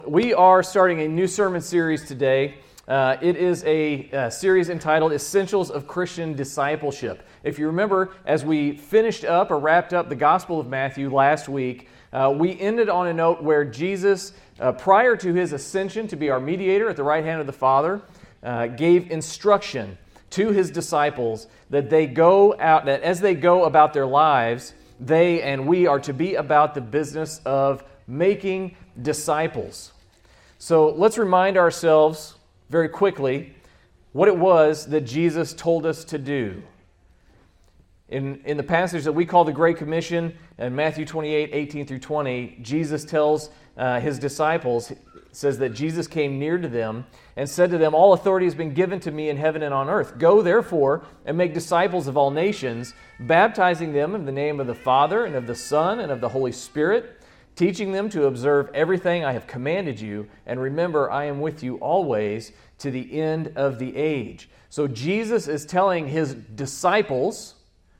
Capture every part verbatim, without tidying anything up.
We are starting a new sermon series today. Uh, it is a, a series entitled Essentials of Christian Discipleship. If you remember, as we finished up or wrapped up the Gospel of Matthew last week, uh, we ended on a note where Jesus, uh, prior to his ascension to be our mediator at the right hand of the Father, uh, gave instruction to his disciples that they go out, that as they go about their lives, they and we are to be about the business of making disciples. So let's remind ourselves very quickly what it was that Jesus told us to do. In, in the passage that we call the Great Commission, in Matthew twenty-eight, eighteen through twenty, Jesus tells uh, his disciples, says that Jesus came near to them and said to them, "All authority has been given to me in heaven and on earth. Go therefore and make disciples of all nations, baptizing them in the name of the Father and of the Son and of the Holy Spirit, teaching them to observe everything I have commanded you, and remember, I am with you always to the end of the age." So Jesus is telling his disciples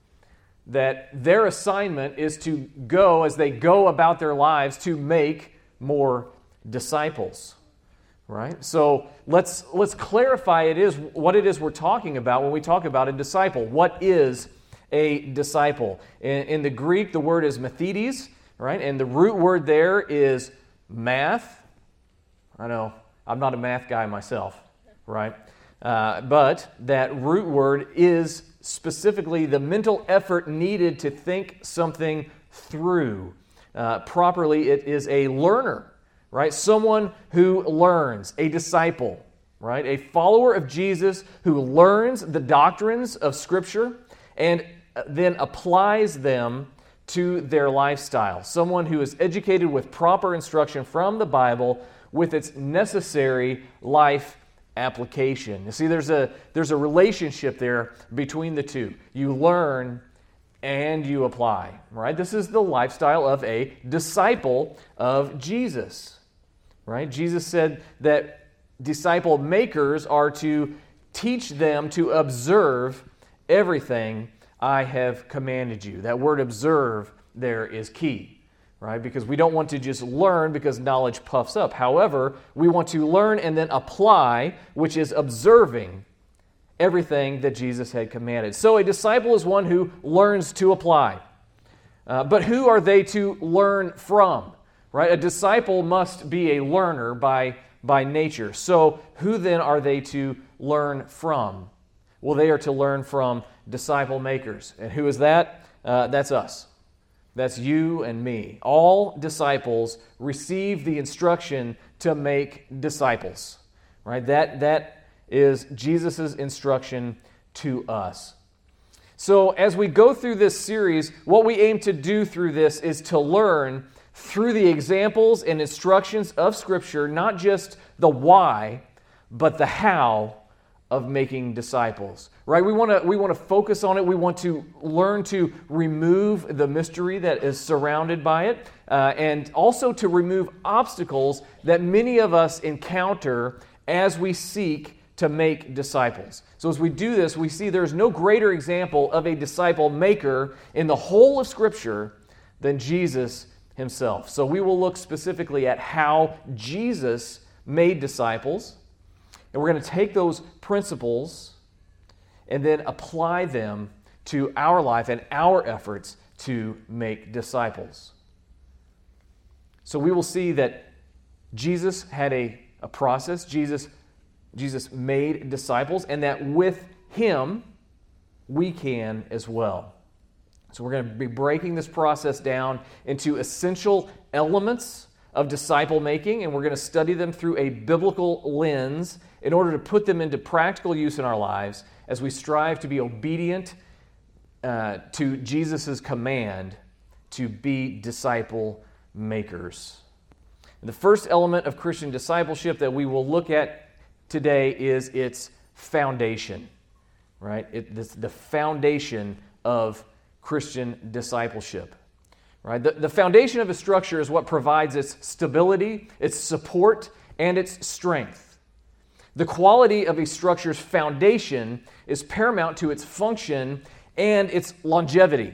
that their assignment is to go, as they go about their lives, to make more disciples. Right? So let's let's clarify it is what it is we're talking about when we talk about a disciple. What is a disciple? In, in the Greek, the word is mathetes. Right? And the root word there is math. I know, I'm not a math guy myself, right? Uh, but that root word is specifically the mental effort needed to think something through. Uh, properly, it is a learner, right? Someone who learns, a disciple, right? A follower of Jesus who learns the doctrines of Scripture and then applies them to their lifestyle. Someone who is educated with proper instruction from the Bible with its necessary life application. You see, there's a there's a relationship there between the two. You learn and you apply, right? This is the lifestyle of a disciple of Jesus, right? Jesus said that disciple makers are to teach them to observe everything I have commanded you. That word observe there is key, right? Because we don't want to just learn because knowledge puffs up. However, we want to learn and then apply, which is observing everything that Jesus had commanded. So a disciple is one who learns to apply. Uh, but who are they to learn from? Right? A disciple must be a learner by, by nature. So who then are they to learn from? Well, they are to learn from disciple makers. And who is that? Uh, that's us. That's you and me. All disciples receive the instruction to make disciples. Right? That, that is Jesus' instruction to us. So as we go through this series, what we aim to do through this is to learn through the examples and instructions of Scripture, not just the why, but the how of making disciples, right? We want to we want to focus on it. We want to learn to remove the mystery that is surrounded by it, uh, and also to remove obstacles that many of us encounter as we seek to make disciples. So as we do this, we see there's no greater example of a disciple maker in the whole of Scripture than Jesus himself. So we will look specifically at how Jesus made disciples. And we're going to take those principles and then apply them to our life and our efforts to make disciples. So we will see that Jesus had a, a process. Jesus, Jesus made disciples, and that with him, we can as well. So we're going to be breaking this process down into essential elements of disciple making, and we're going to study them through a biblical lens in order to put them into practical use in our lives as we strive to be obedient uh, to Jesus' command to be disciple makers. And the first element of Christian discipleship that we will look at today is its foundation, right? It, this, the foundation of Christian discipleship. Right? The, the foundation of a structure is what provides its stability, its support, and its strength. The quality of a structure's foundation is paramount to its function and its longevity.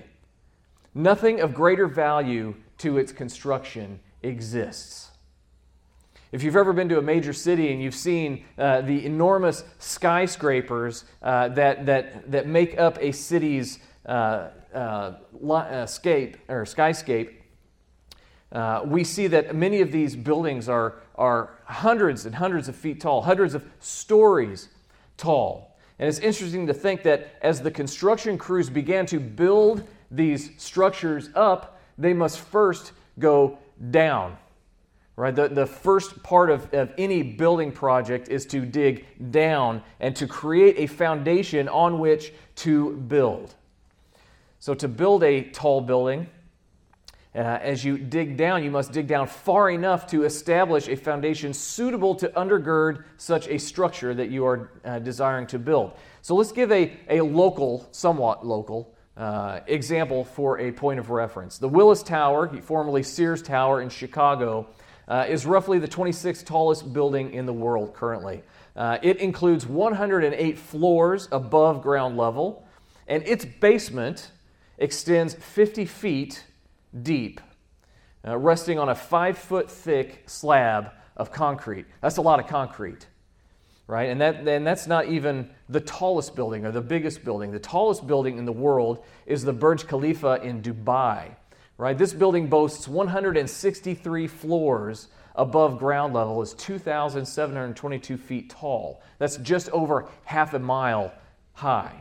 Nothing of greater value to its construction exists. If you've ever been to a major city and you've seen uh, the enormous skyscrapers uh, that, that, that make up a city's uh, uh, uh, scape, or skyscape, uh, we see that many of these buildings are, are hundreds and hundreds of feet tall, hundreds of stories tall. And it's interesting to think that as the construction crews began to build these structures up, they must first go down. Right? The, the first part of, of any building project is to dig down and to create a foundation on which to build. So to build a tall building, uh, as you dig down, you must dig down far enough to establish a foundation suitable to undergird such a structure that you are uh, desiring to build. So let's give a, a local, somewhat local, uh, example for a point of reference. The Willis Tower, formerly Sears Tower in Chicago, Uh, is roughly the twenty-sixth tallest building in the world currently. Uh, it includes one hundred eight floors above ground level, and its basement extends fifty feet deep, uh, resting on a five-foot thick slab of concrete. That's a lot of concrete, right? And, that, and that's not even the tallest building or the biggest building. The tallest building in the world is the Burj Khalifa in Dubai. Right, this building boasts one hundred sixty-three floors above ground level, is two thousand seven hundred twenty-two feet tall. That's just over half a mile high.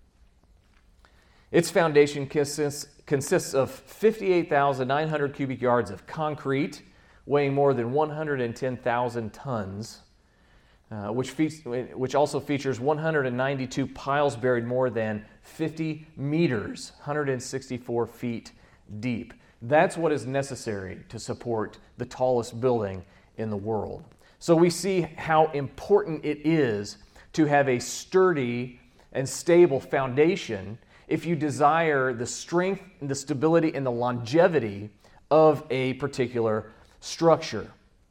Its foundation consists, consists of fifty-eight thousand nine hundred cubic yards of concrete, weighing more than one hundred ten thousand tons, uh, which, fe- which also features one hundred ninety-two piles buried more than fifty meters, one hundred sixty-four feet deep. That's what is necessary to support the tallest building in the world. So we see how important it is to have a sturdy and stable foundation if you desire the strength, the stability, and the longevity of a particular structure.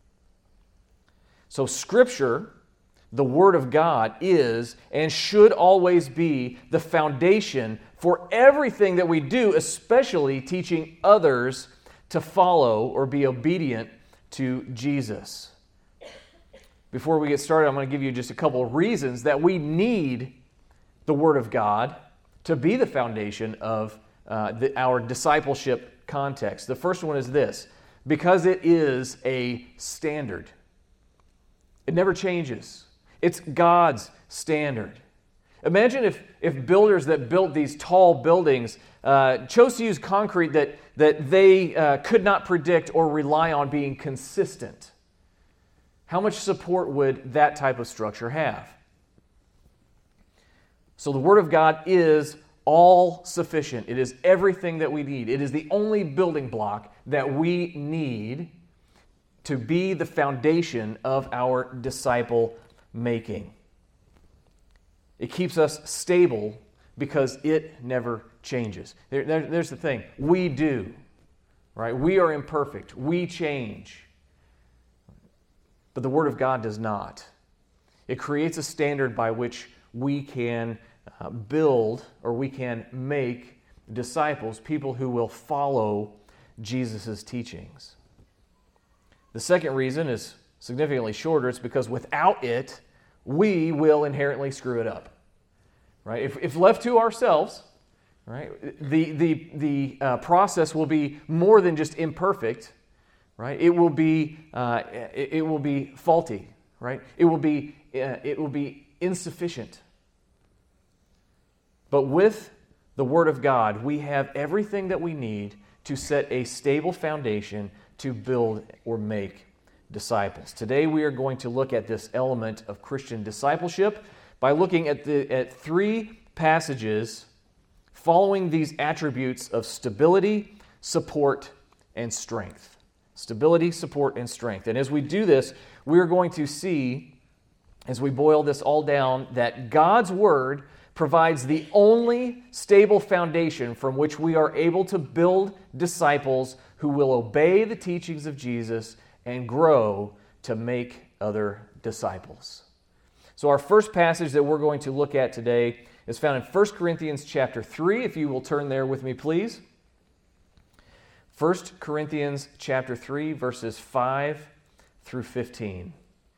So Scripture, the Word of God, is and should always be the foundation for everything that we do, especially teaching others to follow or be obedient to Jesus. Before we get started, I'm going to give you just a couple of reasons that we need the Word of God to be the foundation of uh, the, our discipleship context. The first one is this: because it is a standard. It never changes. It's God's standard. Imagine if, if builders that built these tall buildings uh, chose to use concrete that, that they uh, could not predict or rely on being consistent. How much support would that type of structure have? So the Word of God is all sufficient. It is everything that we need. It is the only building block that we need to be the foundation of our disciple making. It keeps us stable because it never changes. There, there, there's the thing. We do, right? We are imperfect. We change. But the Word of God does not. It creates a standard by which we can uh, build or we can make disciples, people who will follow Jesus' teachings. The second reason is significantly shorter. It's because without it, we will inherently screw it up, right? If, if left to ourselves, right, the the the uh, process will be more than just imperfect, right? It will be uh, it, it will be faulty, right? It will be uh, it will be insufficient. But with the Word of God, we have everything that we need to set a stable foundation to build or make disciples. Today we are going to look at this element of Christian discipleship by looking at the at three passages following these attributes of stability, support, and strength. Stability, support, and strength. And as we do this, we are going to see, as we boil this all down, that God's Word provides the only stable foundation from which we are able to build disciples who will obey the teachings of Jesus and grow to make other disciples. So our first passage that we're going to look at today is found in First Corinthians chapter three. If you will turn there with me, please. First Corinthians chapter three, verses five through fifteen.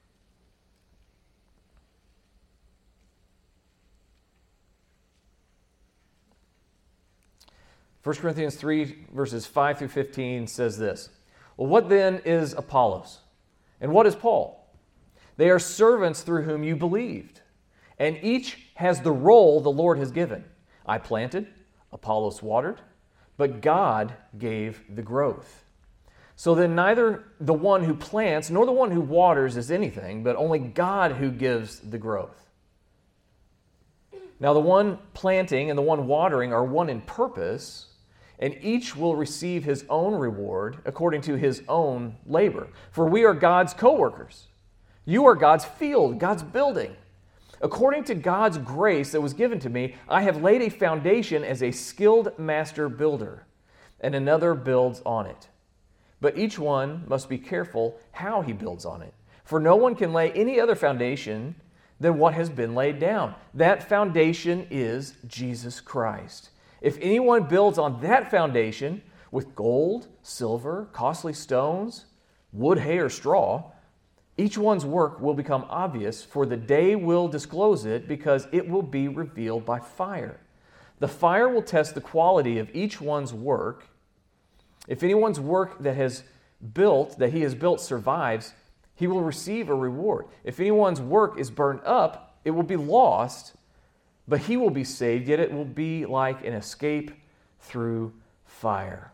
First Corinthians three, verses five through fifteen says this. Well, what then is Apollos? And what is Paul? They are servants through whom you believed, and each has the role the Lord has given. I planted, Apollos watered, but God gave the growth. So then neither the one who plants nor the one who waters is anything, but only God who gives the growth. Now the one planting and the one watering are one in purpose, and each will receive his own reward according to his own labor. For we are God's co-workers. You are God's field, God's building. According to God's grace that was given to me, I have laid a foundation as a skilled master builder, and another builds on it. But each one must be careful how he builds on it. For no one can lay any other foundation than what has been laid down. That foundation is Jesus Christ. If anyone builds on that foundation with gold, silver, costly stones, wood, hay, or straw, each one's work will become obvious, for the day will disclose it, because it will be revealed by fire. The fire will test the quality of each one's work. If anyone's work that has built, that he has built survives, he will receive a reward. If anyone's work is burned up, it will be lost, but he will be saved, yet it will be like an escape through fire.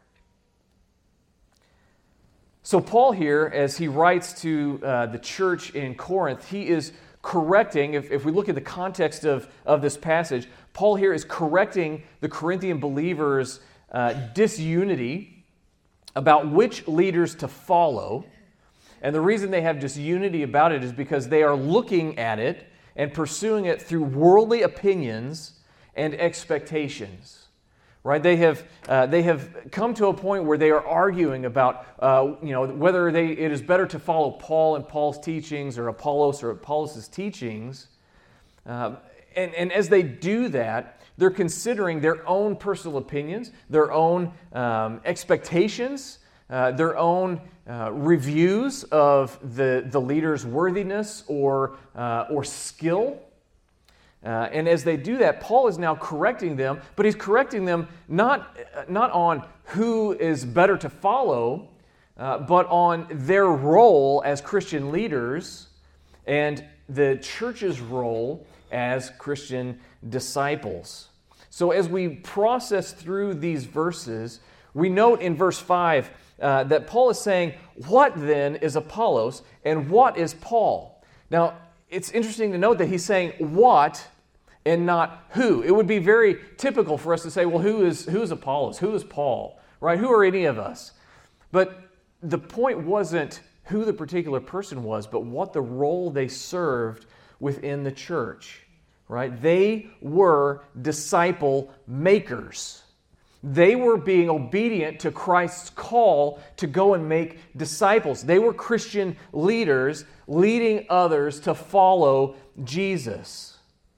So Paul here, as he writes to uh, the church in Corinth, he is correcting, if, if we look at the context of, of this passage, Paul here is correcting the Corinthian believers' uh, disunity about which leaders to follow. And the reason they have disunity about it is because they are looking at it and pursuing it through worldly opinions and expectations, right? They have uh, they have come to a point where they are arguing about uh, you know whether they it is better to follow Paul and Paul's teachings or Apollos or Apollos' teachings, um, and and as they do that, they're considering their own personal opinions, their own um, expectations, uh, their own Uh, reviews of the, the leader's worthiness or, uh, or skill. Uh, and as they do that, Paul is now correcting them, but he's correcting them not, not on who is better to follow, uh, but on their role as Christian leaders and the church's role as Christian disciples. So as we process through these verses, we note in verse five Uh, that Paul is saying, what then is Apollos and what is Paul? Now, it's interesting to note that he's saying what and not who. It would be very typical for us to say, well, who is, who is Apollos? Who is Paul? Right? Who are any of us? But the point wasn't who the particular person was, but what the role they served within the church. Right? They were disciple makers. They were being obedient to Christ's call to go and make disciples. They were Christian leaders leading others to follow Jesus.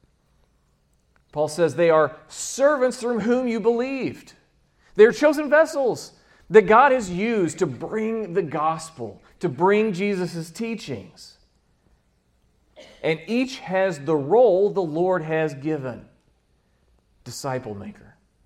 Paul says they are servants through whom you believed. They are chosen vessels that God has used to bring the gospel, to bring Jesus' teachings. And each has the role the Lord has given. Disciple maker.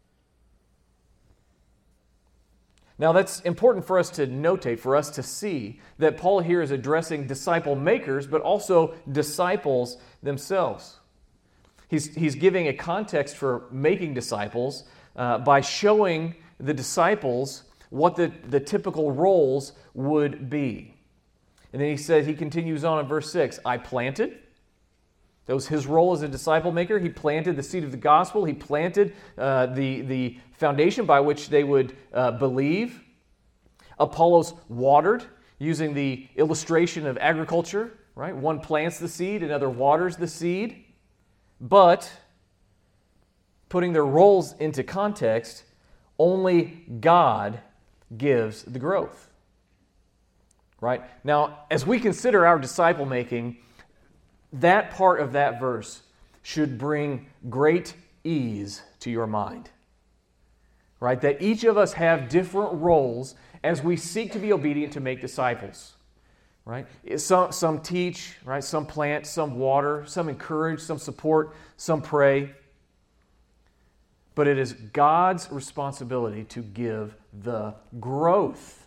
Now that's important for us to notate, for us to see that Paul here is addressing disciple makers, but also disciples themselves. He's, he's giving a context for making disciples uh, by showing the disciples what the, the typical roles would be. And then he says, he continues on in verse six, I planted. That was his role as a disciple maker. He planted the seed of the gospel. He planted uh, the, the foundation by which they would uh, believe. Apollos watered, using the illustration of agriculture, right? One plants the seed, another waters the seed. But, putting their roles into context, only God gives the growth. Right? Now, as we consider our disciple making, that part of that verse should bring great ease to your mind. Right? That each of us have different roles as we seek to be obedient to make disciples. right? Some, some teach, right? Some plant, some water, some encourage, some support, some pray. But it is God's responsibility to give the growth.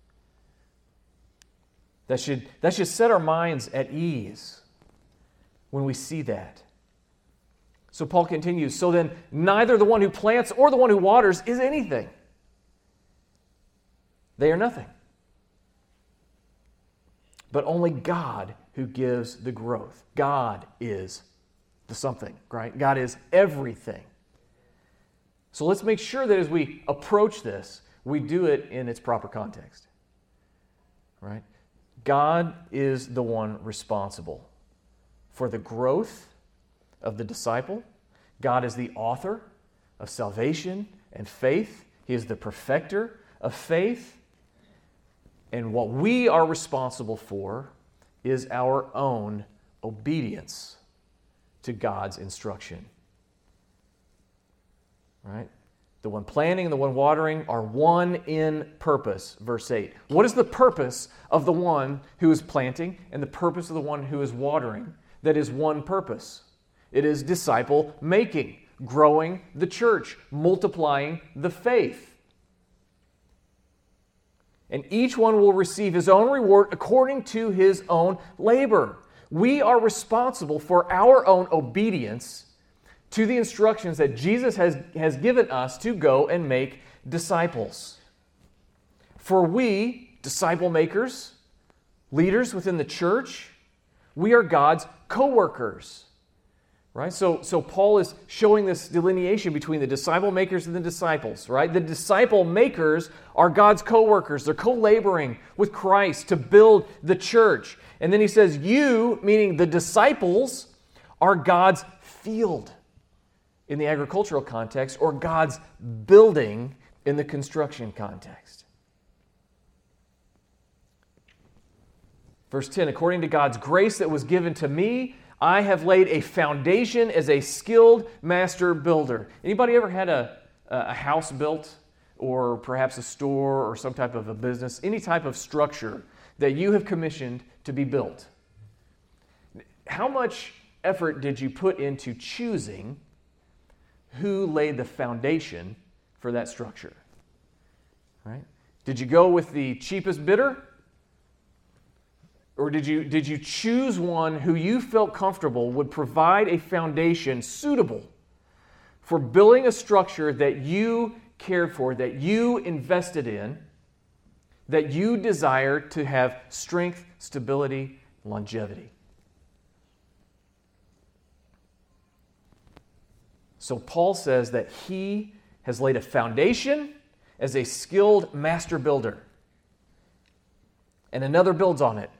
That should, that should set our minds at ease when we see that. So Paul continues, so then neither the one who plants or the one who waters is anything. They are nothing. But only God who gives the growth. God is the something, right? God is everything. So let's make sure that as we approach this, we do it in its proper context, right? God is the one responsible for the growth of the disciple. God is the author of salvation and faith. He is the perfecter of faith. And what we are responsible for is our own obedience to God's instruction. Right? The one planting and the one watering are one in purpose, verse eight. What is the purpose of the one who is planting and the purpose of the one who is watering? That is one purpose. It is disciple making, growing the church, multiplying the faith. And each one will receive his own reward according to his own labor. We are responsible for our own obedience to the instructions that Jesus has, has given us to go and make disciples. For we, disciple makers, leaders within the church, we are God's co-workers. Right? So, so Paul is showing this delineation between the disciple makers and the disciples. Right? The disciple makers are God's co-workers. They're co-laboring with Christ to build the church. And then he says, you, meaning the disciples, are God's field in the agricultural context, or God's building in the construction context. Verse ten, according to God's grace that was given to me, I have laid a foundation as a skilled master builder. Anybody ever had a, a house built, or perhaps a store or some type of a business, any type of structure that you have commissioned to be built? How much effort did you put into choosing who laid the foundation for that structure? Right? Did you go with the cheapest bidder? Or did you, did you choose one who you felt comfortable would provide a foundation suitable for building a structure that you cared for, that you invested in, that you desired to have strength, stability, longevity? So Paul says that he has laid a foundation as a skilled master builder, and another builds on it.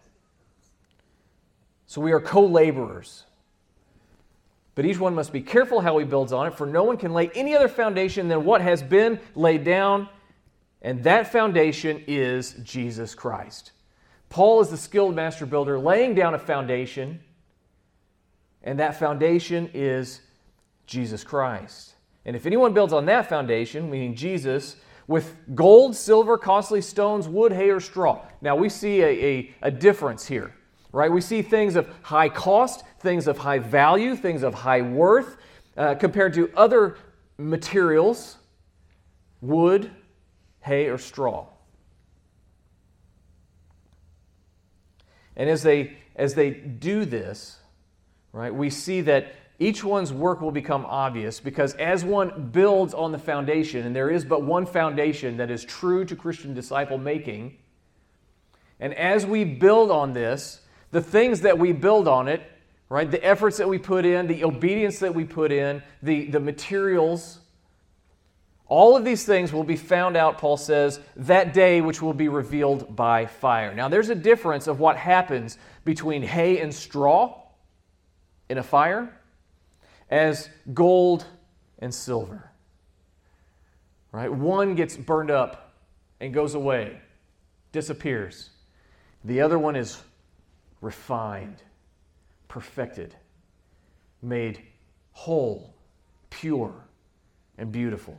So we are co-laborers. But each one must be careful how he builds on it, for no one can lay any other foundation than what has been laid down, and that foundation is Jesus Christ. Paul is the skilled master builder laying down a foundation, and that foundation is Jesus Christ. And if anyone builds on that foundation, meaning Jesus, with gold, silver, costly stones, wood, hay, or straw. Now we see a, a, a difference here. Right? We see things of high cost, things of high value, things of high worth, uh, compared to other materials, wood, hay, or straw. And as they as they do this, right, we see that each one's work will become obvious, because as one builds on the foundation, and there is but one foundation that is true to Christian disciple making, and as we build on this, the things that we build on it, right? The efforts that we put in, the obedience that we put in, the, the materials, all of these things will be found out, Paul says, that day which will be revealed by fire. Now, there's a difference of what happens between hay and straw in a fire as gold and silver. Right? One gets burned up and goes away, disappears. The other one is refined, perfected, made whole, pure, and beautiful.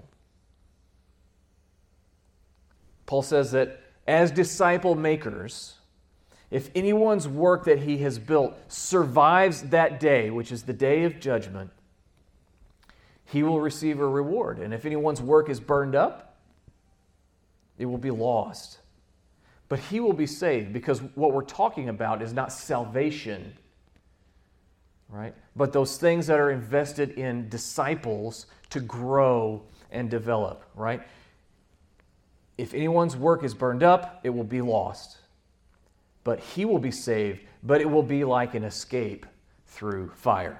Paul says that as disciple makers, if anyone's work that he has built survives that day, which is the day of judgment, he will receive a reward. And if anyone's work is burned up, it will be lost. But he will be saved, because what we're talking about is not salvation, right? But those things that are invested in disciples to grow and develop, right? If anyone's work is burned up, it will be lost. But he will be saved, but it will be like an escape through fire.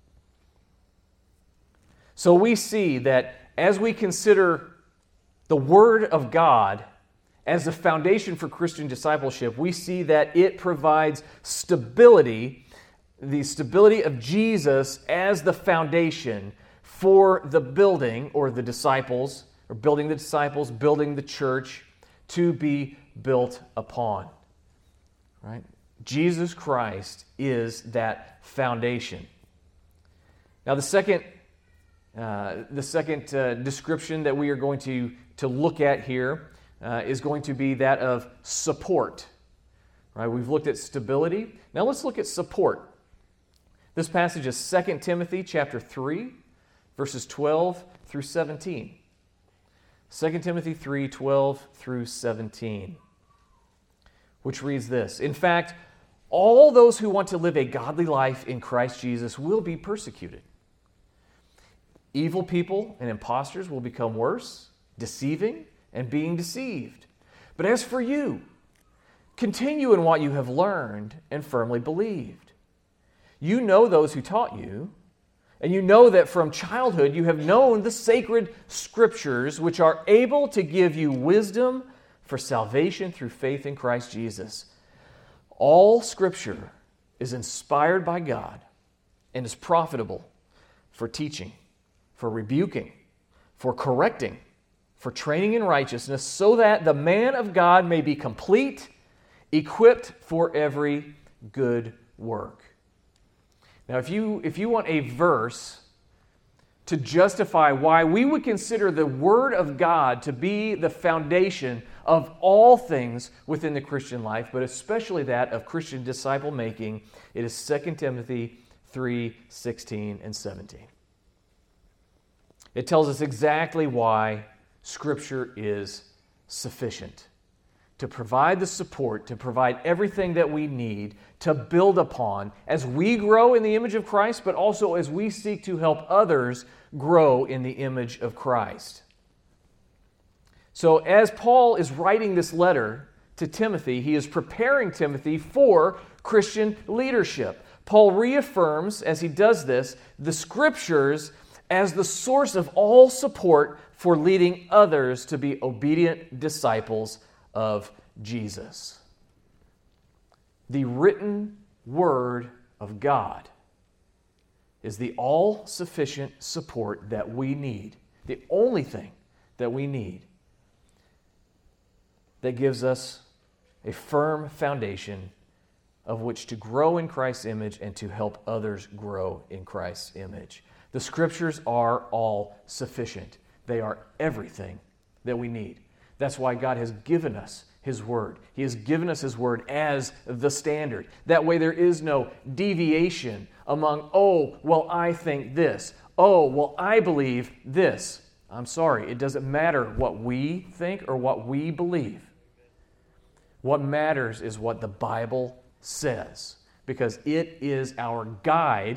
So we see that as we consider the Word of God as the foundation for Christian discipleship, we see that it provides stability, the stability of Jesus as the foundation for the building, or the disciples, or building the disciples, building the church to be built upon. Right? Jesus Christ is that foundation. Now, the second, uh, the second uh, description that we are going to, to look at here uh, is going to be that of support. Right? We've looked at stability. Now let's look at support. This passage is Second Timothy chapter three, verses twelve through seventeen. Second Timothy three, twelve through seventeen. Which reads this: In fact, all those who want to live a godly life in Christ Jesus will be persecuted. Evil people and impostors will become worse, deceiving and being deceived. But as for you, continue in what you have learned and firmly believed. You know those who taught you, and you know that from childhood you have known the sacred Scriptures, which are able to give you wisdom for salvation through faith in Christ Jesus. All Scripture is inspired by God and is profitable for teaching, for rebuking, for correcting, for training in righteousness, so that the man of God may be complete, equipped for every good work. Now, if you, if you want a verse to justify why we would consider the Word of God to be the foundation of all things within the Christian life, but especially that of Christian disciple making, it is Second Timothy three, sixteen and seventeen. It tells us exactly why Scripture is sufficient to provide the support, to provide everything that we need to build upon as we grow in the image of Christ, but also as we seek to help others grow in the image of Christ. So as Paul is writing this letter to Timothy, he is preparing Timothy for Christian leadership. Paul reaffirms, as he does this, the Scriptures as the source of all support for leading others to be obedient disciples of Jesus. The written Word of God is the all-sufficient support that we need, the only thing that we need that gives us a firm foundation of which to grow in Christ's image and to help others grow in Christ's image. The Scriptures are all sufficient. They are everything that we need. That's why God has given us His Word. He has given us His Word as the standard. That way there is no deviation among, oh, well, I think this. Oh, well, I believe this. I'm sorry, it doesn't matter what we think or what we believe. What matters is what the Bible says, because it is our guide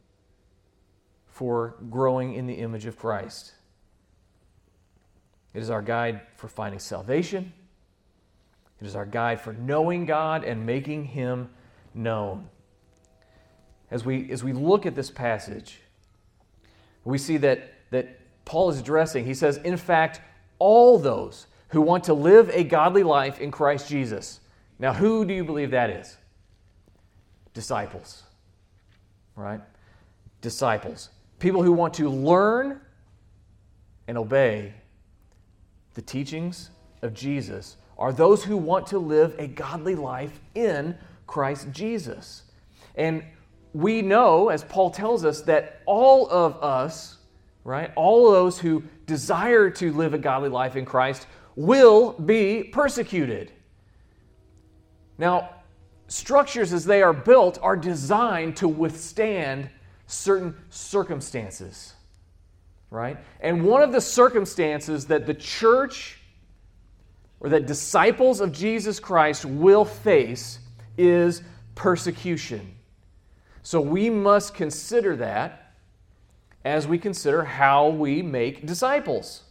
for growing in the image of Christ. It is our guide for finding salvation. It is our guide for knowing God and making Him known. As we, as we look at this passage, we see that, that Paul is addressing, he says, in fact, all those who want to live a godly life in Christ Jesus. Now, who do you believe that is? Disciples, right? Disciples. People who want to learn and obey the teachings of Jesus are those who want to live a godly life in Christ Jesus. And we know, as Paul tells us, that all of us, right, all of those who desire to live a godly life in Christ will be persecuted. Now, structures as they are built are designed to withstand certain circumstances, right? And one of the circumstances that the church or that disciples of Jesus Christ will face is persecution. So we must consider that as we consider how we make disciples.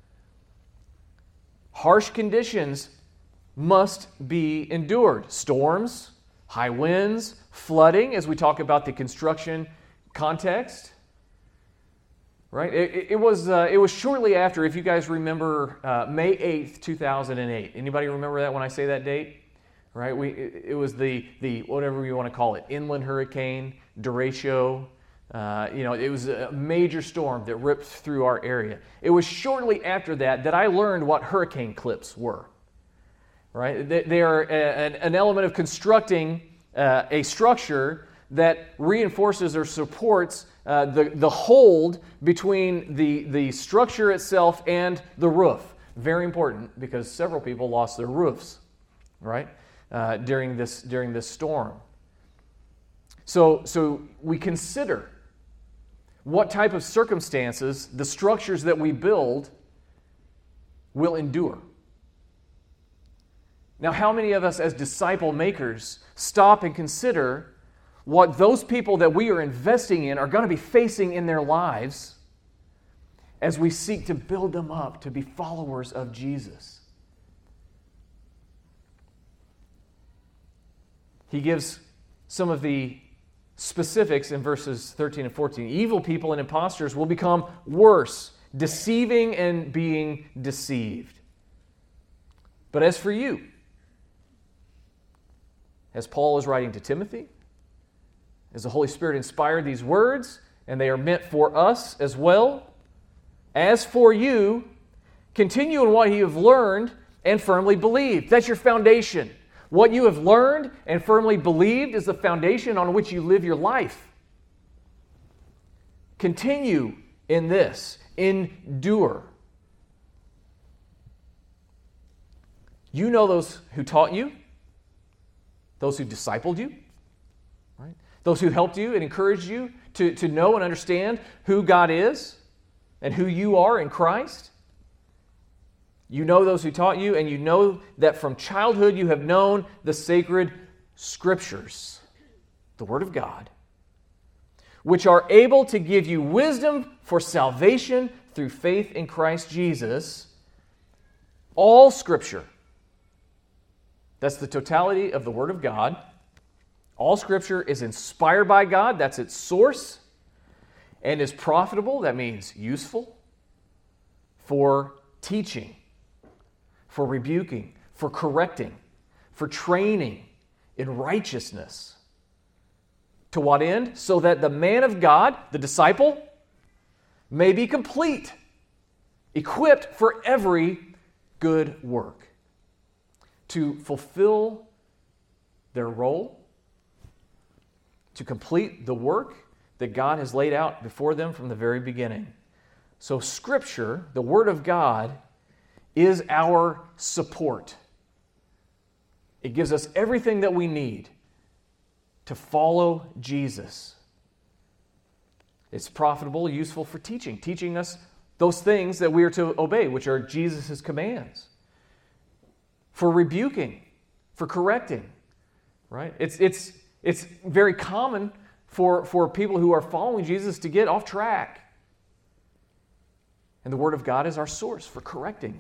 Harsh conditions must be endured. Storms, high winds, flooding, as we talk about the construction context. Right? It, it was uh, it was shortly after, if you guys remember, uh, May eighth, two thousand eight. Anybody remember that when I say that date? Right? We it, it was the the whatever you want to call it, inland hurricane, derecho. Uh, you know, it was a major storm that ripped through our area. It was shortly after that that I learned what hurricane clips were. Right? They, they are a, an, an element of constructing uh, a structure that reinforces or supports uh, the, the hold between the, the structure itself and the roof. Very important, because several people lost their roofs, right, uh, during this during this storm. So, so we consider what type of circumstances the structures that we build will endure. Now, how many of us as disciple makers stop and consider what those people that we are investing in are going to be facing in their lives as we seek to build them up to be followers of Jesus? He gives some of the specifics in verses thirteen and fourteen. Evil people and impostors will become worse, deceiving and being deceived. But as for you, as Paul is writing to Timothy, as the Holy Spirit inspired these words, and they are meant for us as well, as for you, continue in what you have learned and firmly believed. That's your foundation. What you have learned and firmly believed is the foundation on which you live your life. Continue in this. Endure. You know those who taught you, those who discipled you, right? Those who helped you and encouraged you to, to know and understand who God is and who you are in Christ. You know those who taught you, and you know that from childhood you have known the sacred Scriptures, the Word of God, which are able to give you wisdom for salvation through faith in Christ Jesus. All Scripture, that's the totality of the Word of God. All Scripture is inspired by God, that's its source, and is profitable, that means useful, for teaching, for rebuking, for correcting, for training in righteousness. To what end? So that the man of God, the disciple, may be complete, equipped for every good work, to fulfill their role, to complete the work that God has laid out before them from the very beginning. So Scripture, the Word of God, is our support. It gives us everything that we need to follow Jesus. It's profitable, useful for teaching, teaching us those things that we are to obey, which are Jesus' commands. For rebuking, for correcting, right? It's, it's, it's very common for, for people who are following Jesus to get off track. And the Word of God is our source for correcting,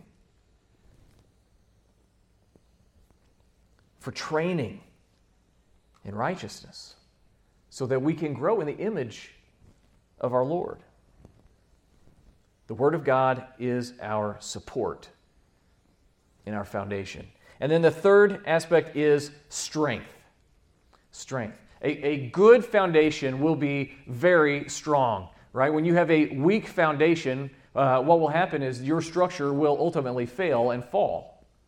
for training in righteousness, so that we can grow in the image of our Lord. The Word of God is our support in our foundation. And then the third aspect is strength. Strength. A, a good foundation will be very strong, right? When you have a weak foundation, uh, what will happen is your structure will ultimately fail and fall.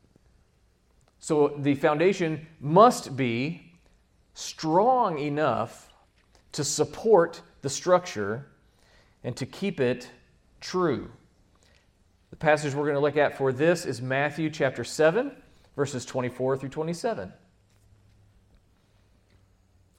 So the foundation must be strong enough to support the structure and to keep it true. The passage we're going to look at for this is Matthew chapter seven, verses twenty-four through twenty-seven.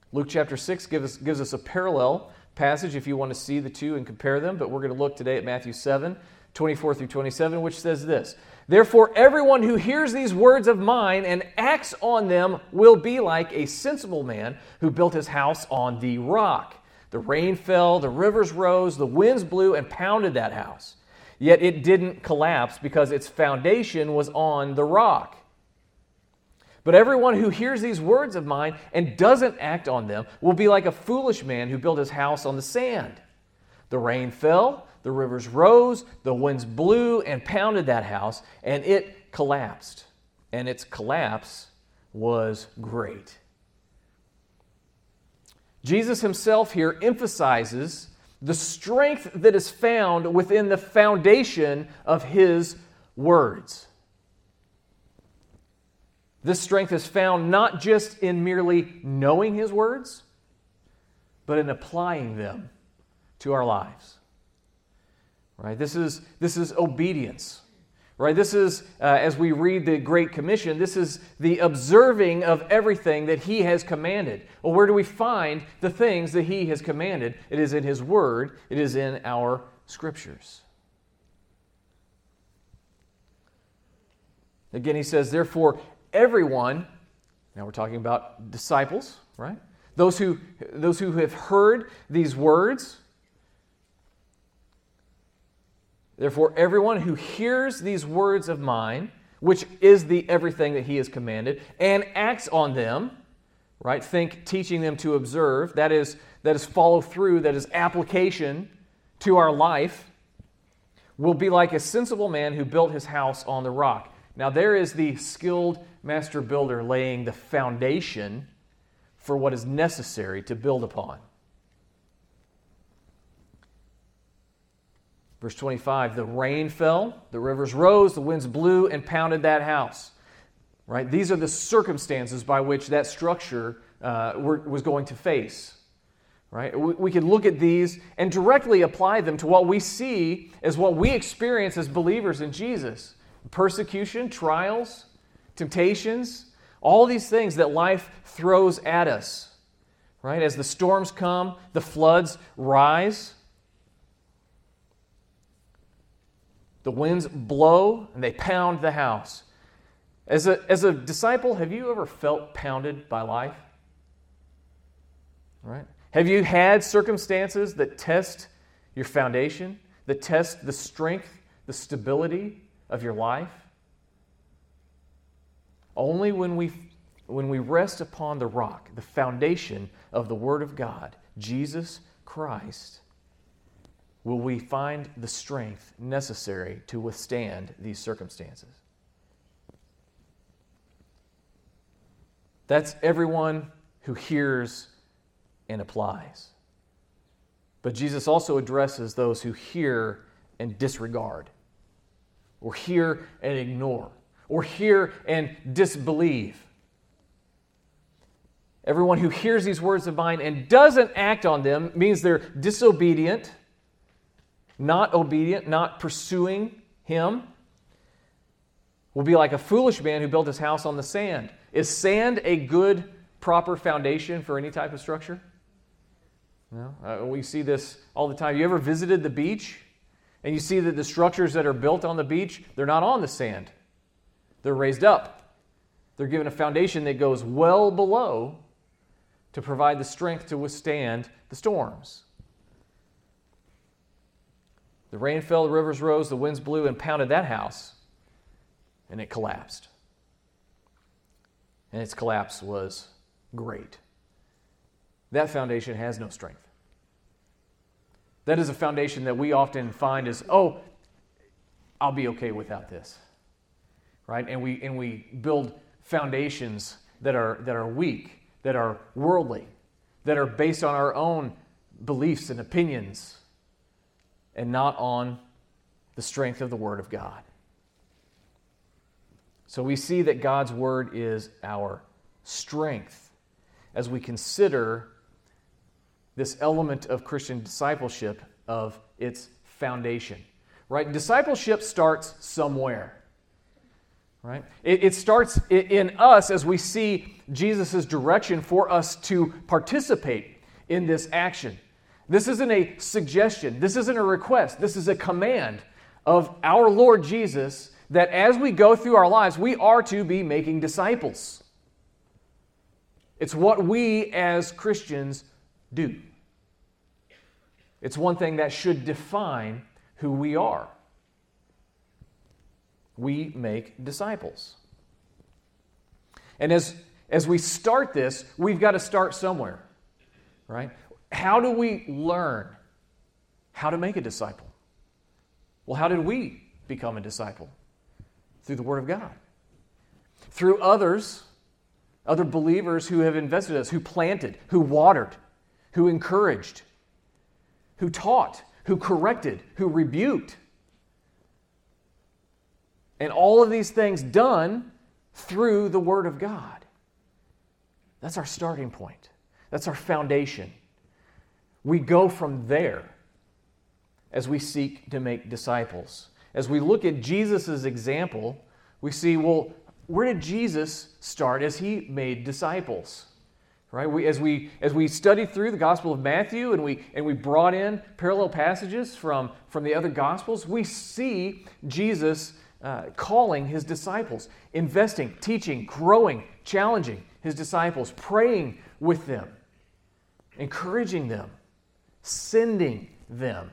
Luke chapter six gives us, gives us a parallel passage if you want to see the two and compare them, but we're going to look today at Matthew seven, twenty-four through twenty-seven, which says this: "Therefore everyone who hears these words of mine and acts on them will be like a sensible man who built his house on the rock. The rain fell, the rivers rose, the winds blew and pounded that house. Yet it didn't collapse because its foundation was on the rock. But everyone who hears these words of mine and doesn't act on them will be like a foolish man who built his house on the sand. The rain fell, the rivers rose, the winds blew and pounded that house, and it collapsed. And its collapse was great." Jesus himself here emphasizes the strength that is found within the foundation of his words. This strength is found not just in merely knowing his words, but in applying them to our lives. Right? This is, this is obedience. Right? This is, uh, as we read the Great Commission, this is the observing of everything that he has commanded. Well, where do we find the things that he has commanded? It is in his word. It is in our scriptures. Again, he says, "Therefore, everyone," now we're talking about disciples, right? Those who, those who have heard these words, "Therefore, everyone who hears these words of mine," which is the everything that he has commanded, "and acts on them," right? Think teaching them to observe. That is, that is follow through. That is application to our life. "Will be like a sensible man who built his house on the rock." Now, there is the skilled master builder laying the foundation for what is necessary to build upon. Verse twenty-five, "The rain fell, the rivers rose, the winds blew and pounded that house." Right? These are the circumstances by which that structure uh, was going to face. Right? We, we can look at these and directly apply them to what we see as what we experience as believers in Jesus. Persecution, trials, temptations, all these things that life throws at us. Right? As the storms come, the floods rise. The winds blow and they pound the house. As a, as a disciple, have you ever felt pounded by life? Right? Have you had circumstances that test your foundation, that test the strength, the stability of your life? Only when we, when we rest upon the rock, the foundation of the Word of God, Jesus Christ, will we find the strength necessary to withstand these circumstances. That's everyone who hears and applies. But Jesus also addresses those who hear and disregard, or hear and ignore, or hear and disbelieve. Everyone who hears these words of mine and doesn't act on them means they're disobedient, not obedient, not pursuing him. Will be like a foolish man who built his house on the sand. Is sand a good, proper foundation for any type of structure? No. Uh, we see this all the time. You ever visited the beach and you see that the structures that are built on the beach, they're not on the sand. They're raised up. They're given a foundation that goes well below to provide the strength to withstand the storms. The rain fell, the rivers rose, the winds blew and pounded that house, and it collapsed. And its collapse was great. That foundation has no strength. That is a foundation that we often find is, oh, I'll be okay without this. Right? And we and we build foundations that are that are weak, that are worldly, that are based on our own beliefs and opinions, and not on the strength of the Word of God. So we see that God's Word is our strength as we consider this element of Christian discipleship of its foundation. Right? Discipleship starts somewhere. Right? It, it starts in us as we see Jesus' direction for us to participate in this action. This isn't a suggestion. This isn't a request. This is a command of our Lord Jesus that as we go through our lives, we are to be making disciples. It's what we as Christians do. It's one thing that should define who we are. We make disciples. And as, as we start this, we've got to start somewhere, right? How do we learn how to make a disciple? Well, how did we become a disciple? Through the Word of God. Through others, other believers who have invested in us, who planted, who watered, who encouraged, who taught, who corrected, who rebuked. And all of these things done through the Word of God. That's our starting point. That's our foundation. We go from there as we seek to make disciples. As we look at Jesus' example, we see, well, where did Jesus start as he made disciples? Right? We, as we as we studied through the Gospel of Matthew and we and we brought in parallel passages from, from the other Gospels, we see Jesus uh, calling his disciples, investing, teaching, growing, challenging his disciples, praying with them, encouraging them, sending them.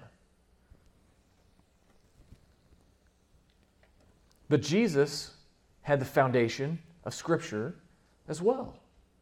But Jesus had the foundation of Scripture as well.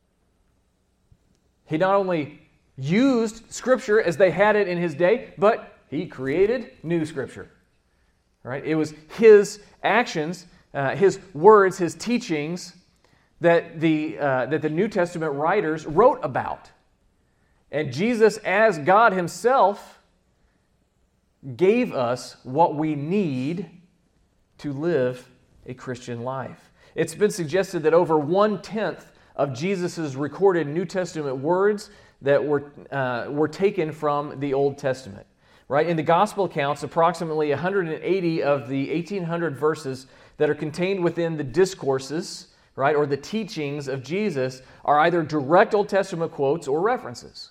He not only used Scripture as they had it in his day, but he created new Scripture. Right? It was his actions, uh, his words, his teachings that the, uh, that the New Testament writers wrote about. And Jesus, as God himself, gave us what we need to live a Christian life. It's been suggested that over one-tenth of Jesus' recorded New Testament words that were, uh, were taken from the Old Testament. Right? In the Gospel accounts, approximately one hundred eighty of the eighteen hundred verses that are contained within the discourses, right, or the teachings of Jesus are either direct Old Testament quotes or references.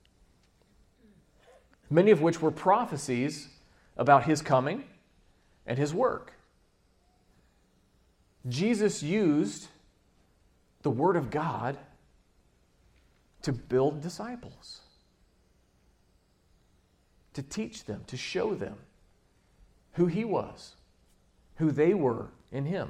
Many of which were prophecies about his coming and his work. Jesus used the Word of God to build disciples, to teach them, to show them who he was, who they were in him.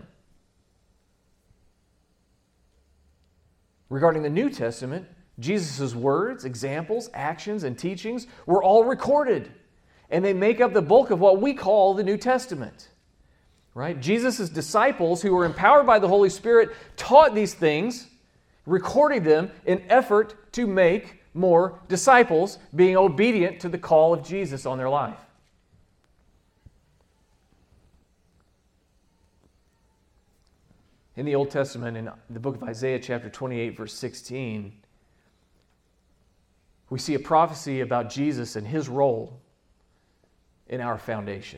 Regarding the New Testament, Jesus' words, examples, actions, and teachings were all recorded, and they make up the bulk of what we call the New Testament. Right? Jesus' disciples, who were empowered by the Holy Spirit, taught these things, recording them in effort to make more disciples, being obedient to the call of Jesus on their life. In the Old Testament, in the book of Isaiah, chapter twenty-eight, verse sixteen, we see a prophecy about Jesus and his role in our foundation.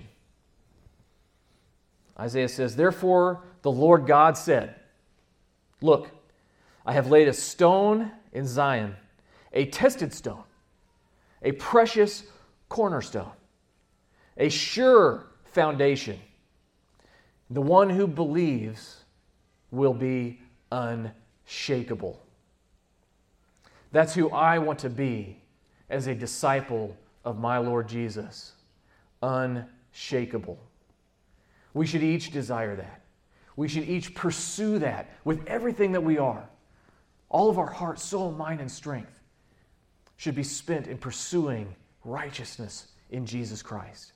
Isaiah says, "Therefore the Lord God said, Look, I have laid a stone in Zion, a tested stone, a precious cornerstone, a sure foundation. The one who believes will be unshakable." That's who I want to be as a disciple of my Lord Jesus. Unshakable. We should each desire that. We should each pursue that with everything that we are. All of our heart, soul, mind, and strength should be spent in pursuing righteousness in Jesus Christ.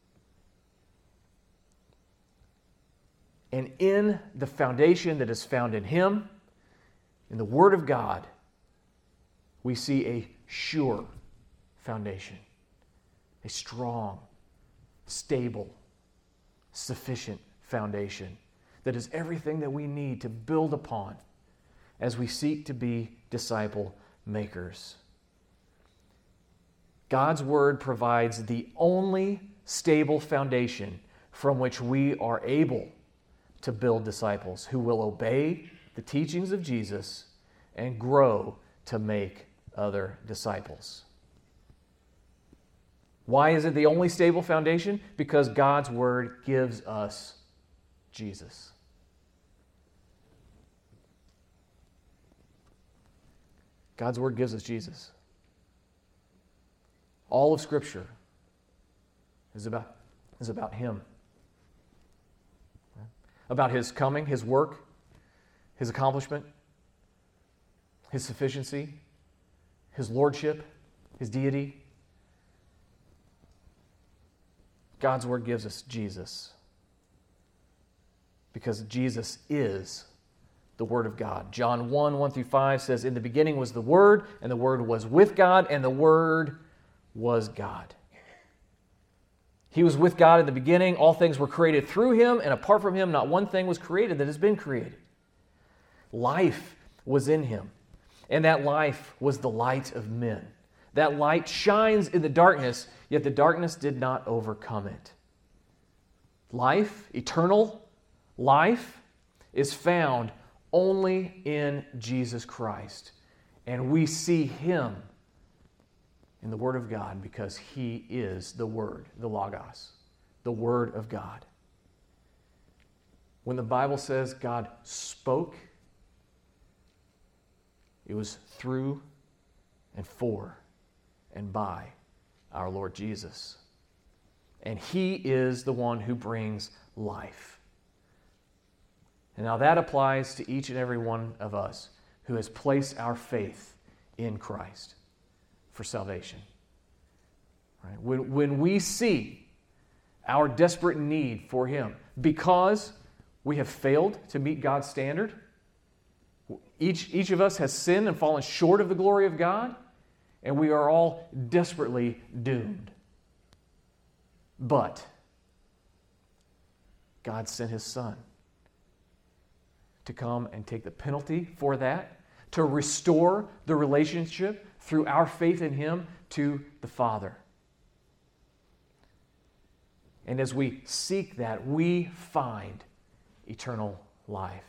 And in the foundation that is found in Him, in the Word of God, we see a sure foundation, a strong, stable, sufficient foundation that is everything that we need to build upon as we seek to be disciple makers. God's Word provides the only stable foundation from which we are able to build disciples who will obey the teachings of Jesus and grow to make other disciples. Why is it the only stable foundation? Because God's Word gives us Jesus. God's Word gives us Jesus. All of Scripture is about, is about Him. About His coming, His work, His accomplishment, His sufficiency, His lordship, His deity. God's Word gives us Jesus because Jesus is the Word of God. John one, one through five says, "In the beginning was the Word, and the Word was with God, and the Word was God. He was with God in the beginning. All things were created through Him, and apart from Him, not one thing was created that has been created." Life was in Him, and that life was the light of men. That light shines in the darkness, yet the darkness did not overcome it. Life, eternal life, is found only in Jesus Christ. And we see Him in the Word of God because He is the Word, the Logos, the Word of God. When the Bible says God spoke, it was through and for and by our Lord Jesus. And He is the one who brings life. And now that applies to each and every one of us who has placed our faith in Christ for salvation. Right? When, when we see our desperate need for Him because we have failed to meet God's standard, each, each of us has sinned and fallen short of the glory of God, and we are all desperately doomed. But God sent His Son to come and take the penalty for that, to restore the relationship through our faith in Him to the Father. And as we seek that, we find eternal life.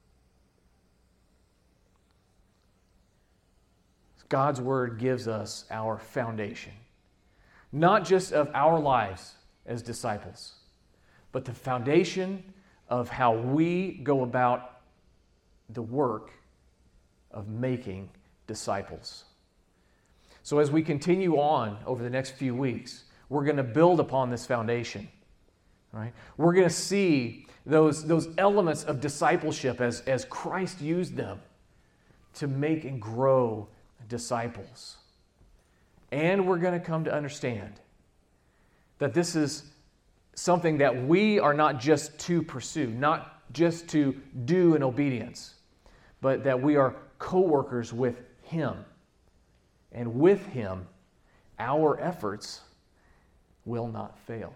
God's Word gives us our foundation, not just of our lives as disciples, but the foundation of how we go about the work of making disciples. So as we continue on over the next few weeks, we're going to build upon this foundation. Right? We're going to see those, those elements of discipleship as, as Christ used them to make and grow disciples. And we're going to come to understand that this is something that we are not just to pursue, not just to do in obedience, but that we are co-workers with Him. And with Him, our efforts will not fail.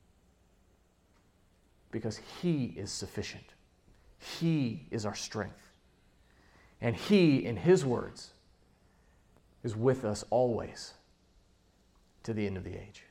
Because He is sufficient. He is our strength. And He, in His words, is with us always to the end of the age.